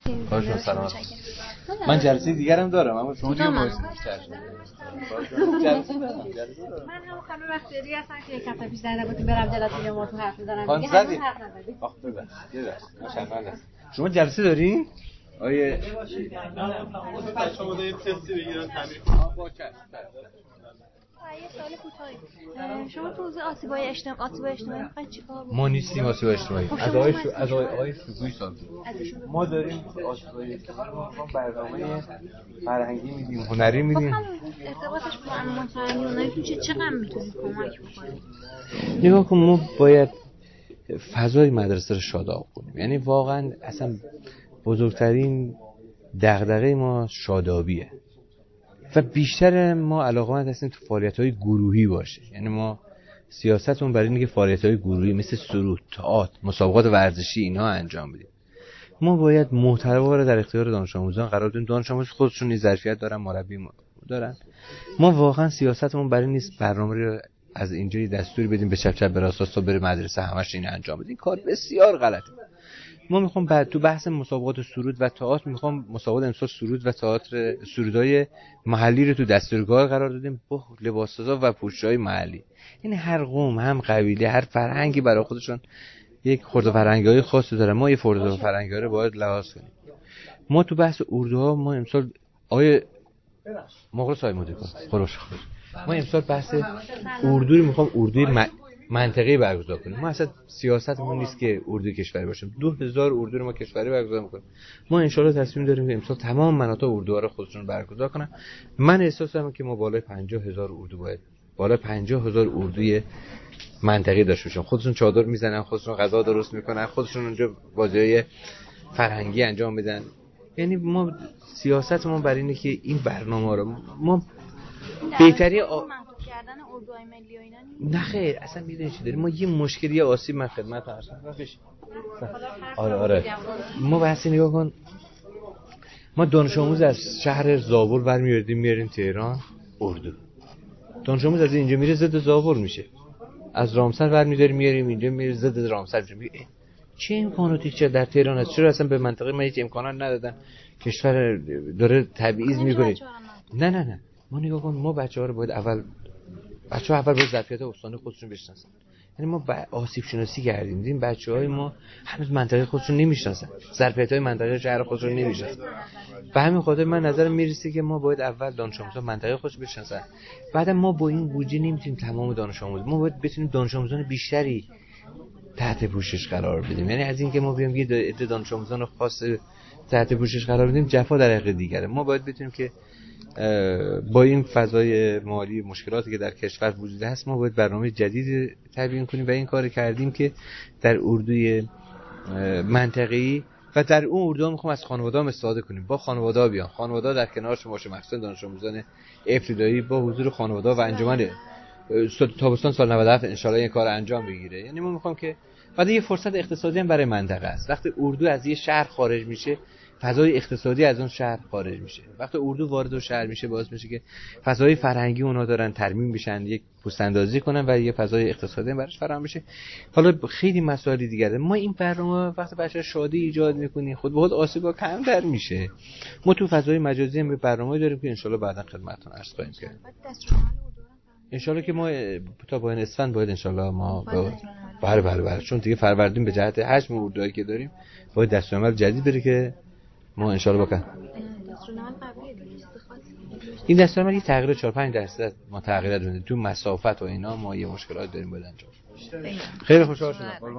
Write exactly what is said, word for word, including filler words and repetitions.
باشه سلام. من جلسه دیگرم دارم اما شما دیگه باز جلسه دارم. من هم خانم وقتی هستم که یک هفته پیش در بودیم برم جلسه ما تو حرف می‌زنم دیگه هنوز حرف نزدید. آخ ببخشید. ماشاءالله. شما جلسه دارین؟ آیه شما دارید تستی بگیرن تعمیر کنن با چشم. یه سوال کوتاهی. شما تو حوزه آسیب‌های اجتماعی آسیب‌های اجتماعی می‌خواید چیکار بکنید؟ ما نیستیم آسیب‌های اجتماعی. از آقای از آقای سوگوی سال. ما داریم آسیب‌های اجتماعی رو برنامه فرهنگی میدیم، هنری میدیم. ارتباطش با برنامه فرهنگی هنری چه چقدر میتونید کمک بکنید؟ نگاه کن ما باید فضای مدرسه رو شاداب کنیم. یعنی واقعا اصلا بزرگترین دغدغه ما شادابیه. و بیشتر ما علاقه‌مند هستیم تو فعالیت‌های گروهی باشه. یعنی ما سیاستمون برای اینه که فعالیت‌های گروهی مثل سرود، تئاتر، مسابقات ورزشی اینا انجام بدیم. ما باید محتوا رو در اختیار دانش آموزان قرار بدیم. دانش آموز خودشون نیز ظرفیت دارن، مربی دارن. ما واقعا سیاستمون برای نیست برنامه رو از اینجوری دستوری بدیم به چپ چپ به راست راست بره مدرسه همش این انجام بدیم. کار بسیار غلطه. ما میخوام بعد تو بحث مسابقات سرود و تئاتر میخوام مسابقات امسال سرود و تئاتر سرودای محلی رو تو دستورگاه قرار دادیم با لباسسازا و پوشش‌های محلی. یعنی هر قوم، هم قبیله، هر فرهنگی برای خودشون یک خرد فرهنگی‌های خاصی داره. ما یه خرد فرهنگی رو باید لحاظ کنیم. ما تو بحث اردوها ما امسال آیه مخلص های مدیر کن خروش ما امسال بحث اردو رو میخوام اردوی م... منطقه‌ای برگزار کنیم. ما اصلا سیاستمون نیست که اردوی کشوری باشیم. دو هزار اردو رو ما کشوری برگزار میکنیم. ما ان شاءالله تصمیم داریم که امسال تمام مناطق اردوها رو خودشون برگزار کنن. من احساس دارم که ما بالای پنجاه هزار اردو باید بالای پنجاه هزار اردوی منطقه‌ای داشته باشیم. خودشون چادر میزنن، خودشون غذا درست میکنن، خودشون اونجا بازی‌های فرهنگی انجام میدن. یعنی ما سیاستمون برای اینه که این برنامه رو ما بهتری آ... کردن اردوهای ملی و اینا نه خیر اصلا میدونی چی داریم. ما یه مشکلی آسیب من خدمت هستم آره آره ما بحث نگاه کن ما دانش آموز از شهر زاور برمی‌آوردیم میاریم تهران اردو. دانش آموز از اینجا میره ضد زاور میشه. از رامسر برمی‌داریم میاریم اینجا میره ضد رامسر میشه. چه امکاناتی چه در تهران هست؟ چرا اصلا به منطقه ما هیچ امکانات ندادن؟ کشور داره تبعیض میکنه. نه نه نه ما نگاه کن ما بچه‌ها رو باید اول بچه‌ها اول باید ظرفیت استانی خودشون بشناسن. یعنی ما آسیب شناسی کردیم دیدیم بچه‌های ما هنوز منطقه خودشون نمیشناسن، ظرفیت‌های منطقه شهر خودشون نمیشناسن. به همین خاطر من نظرم میرسه که ما باید اول دانش آموزان منطقه خودشون بشناسن. بعد ما با این بودجه نمیتونیم تمام دانش آموز ما باید بتونیم دانش آموزان بیشتری تحت پوشش قرار بدیم. یعنی از اینکه ما بیام یه عده دانش آموزان خاص تحت پوشش قرار بدیم جفا در حق دیگره. ما باید بتونیم که با این فضای مالی مشکلاتی که در کشور وجود هست ما باید برنامه جدید تبیین کنیم و این کار کردیم که در اردوی منطقه‌ای و در اون اردوها میخوام از خانواده‌ها استفاده کنیم. با خانواده‌ها بیان، خانواده‌ها در کنارشون باشه، مخصوصا دانش آموزان ابتدایی با حضور خانواده‌ها و انجمن تابستان سال نود و هفت ان شاءالله این کار انجام بگیره. یعنی ما میخوام که بعد یه فرصت اقتصادی هم برای منطقه است. وقتی اردو از یه شهر خارج میشه فضای اقتصادی از اون شهر خارج میشه. وقتی اردو وارد شهر میشه باعث میشه که فضای فرهنگی اونها دارن ترمیم بشن، یک پوست‌اندازی کنن و یه فضای اقتصادی براش فراهم بشه. حالا خیلی مسائل دیگه ما این برنامه وقتی بچه‌ها شادی ایجاد میکنی خود به خود آسیبا کمتر میشه. ما تو فضای مجازی هم برنامه‌ای داریم که ان شاءالله بعدا خدمتتون عرض خواهیم کرد. ان شاءالله که ما تا پایان اسفند باید ان شاءالله ما بله بله بله چون دیگه فروردین به جهت حجم اردوهایی که داریم باید دستورالعمل جدید بره که ما ان شاءالله بکن. این دستورالعمل یه تغییر چهار پنج درصد ما تغییرات دادیم تو مسافت و اینا ما یه مشکلات داریم باید انجام. خیلی خوشحال شدم.